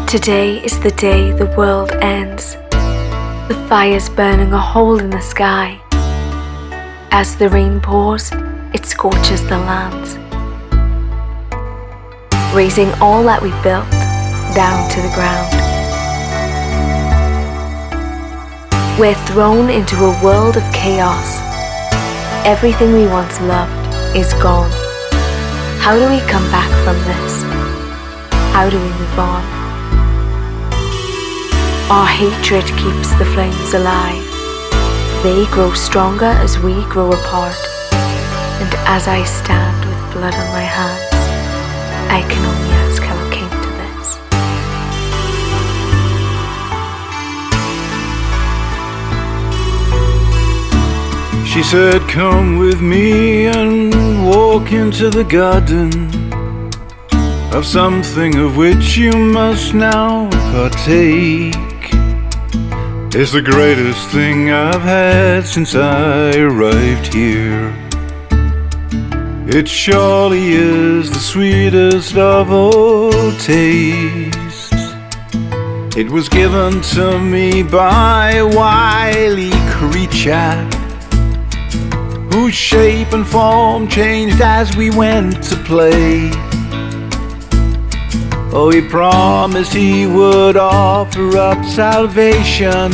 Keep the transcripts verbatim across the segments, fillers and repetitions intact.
Today is the day the world ends. The fire's burning a hole in the sky. As the rain pours, it scorches the lands, razing all that we built down to the ground. We're thrown into a world of chaos. Everything we once loved is gone. How do we come back from this? How do we move on? Our hatred keeps the flames alive. They grow stronger as we grow apart. And as I stand with blood on my hands, I can only ask how it came to this. She said, come with me and walk into the garden of something of which you must now partake. It's the greatest thing I've had since I arrived here. It surely is the sweetest of all tastes. It was given to me by a wily creature whose shape and form changed as we went to play. Oh, he promised he would offer up salvation.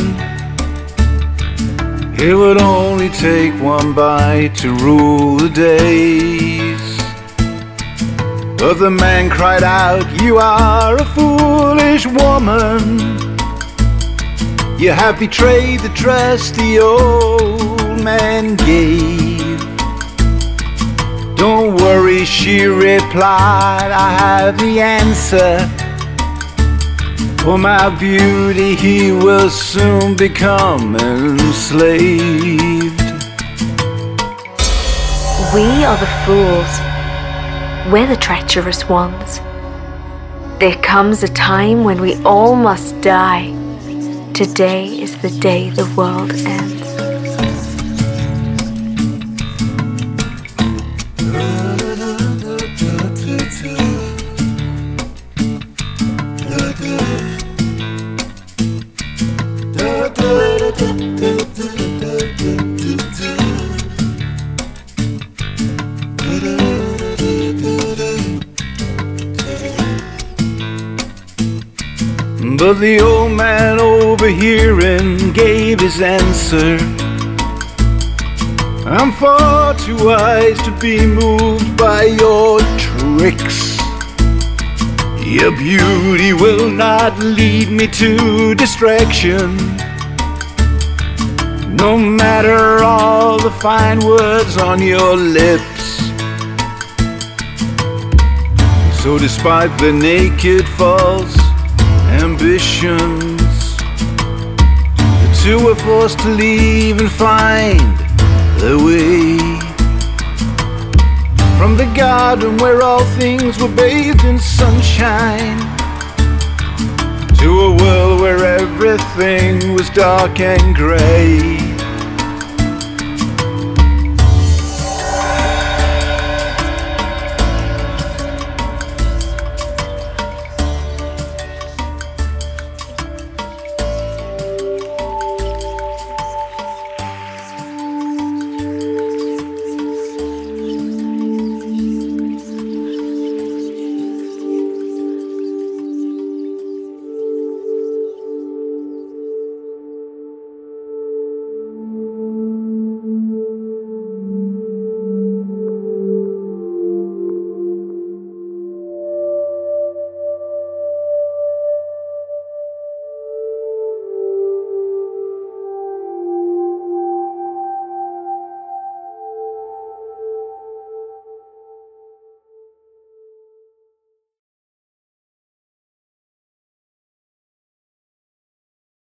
It would only take one bite to rule the days. But the man cried out, you are a foolish woman. You have betrayed the trust the old man gave. Don't worry, she replied, I have the answer. For my beauty he will soon become enslaved. We are the fools. We're the treacherous ones. There comes a time when we all must die. Today is the day the world ends. But the old man overhearing gave his answer. I'm far too wise to be moved by your tricks. Your beauty will not lead me to distraction, no matter all the fine words on your lips. So despite the naked false ambitions, the two were forced to leave and find their way from the garden where all things were bathed in sunshine to a world where everything was dark and grey.